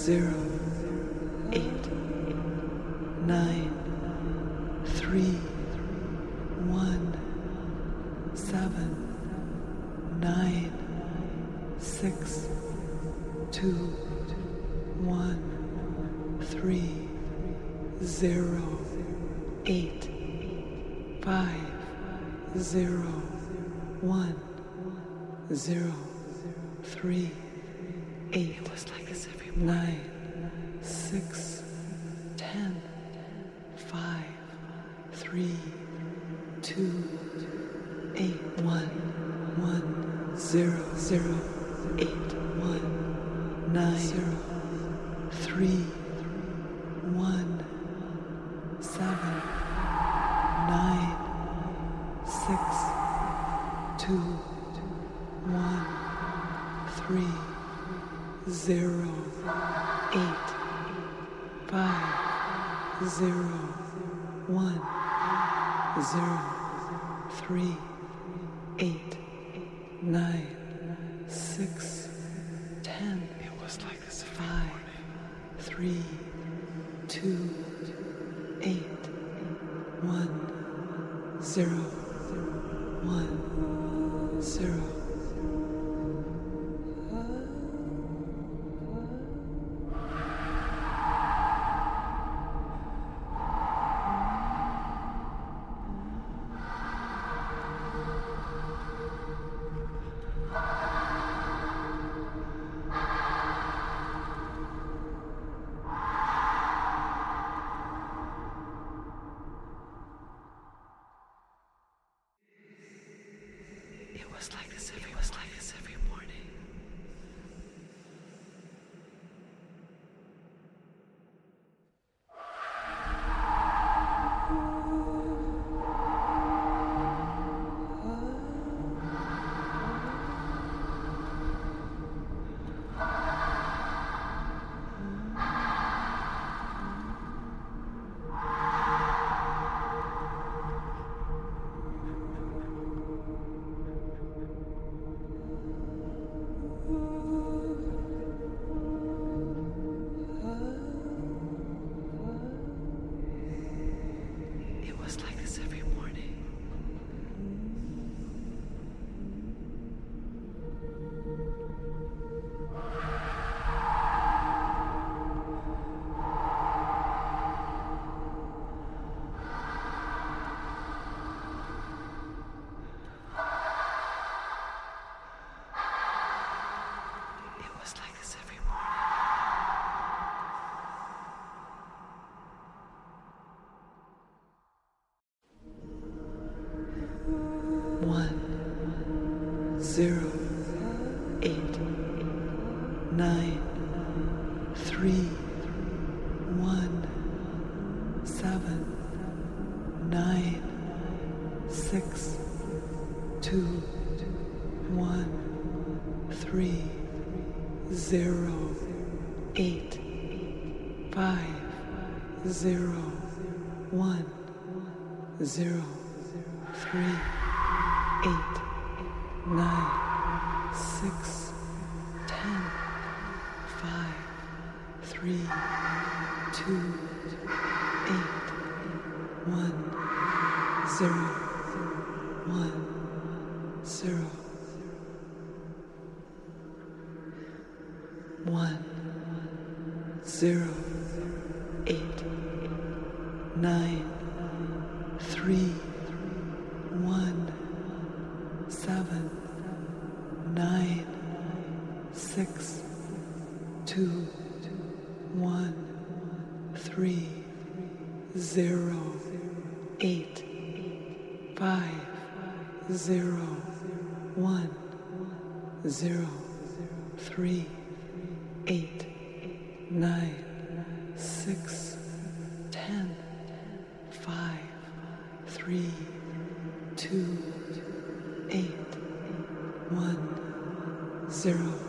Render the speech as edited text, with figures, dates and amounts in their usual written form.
zero, 8, 9, 3, 1, 7, 9, 6, 2, 1, 3, 0, 8, 5, 0, 1, 0, 3, 8. It was like this every morning. 9, 6, 10, 5, 3, 2, 8, 1, 1, 0, 0, 8, 1, 9, 0, 3, 1, 7, 9, 6, 2, 1, 3, 0, 8, 5, 0, 1, 0, 3, 8, 9, 6, 10. It was like this 5, 3, 2, 8, 1, 0, 1, 0. It was like this every morning. It was like this every morning. 1, 0, 8, 9, 3, 1, 7, 9, 6, 2, 1, 3, 0, 8, 5, 0, 1, 0, 3, 8, 9, 6, 10, 5, 3, 2, 8, 1, 0, 1, 0, 1, 0, 8, 9, 3, 1, 7, 9, 6, 2, 1, 3, 0, 8, 5, 0, 1, 0, 3, 8, 9, 6, 10, 5, 3, 2, 8, 1, 0.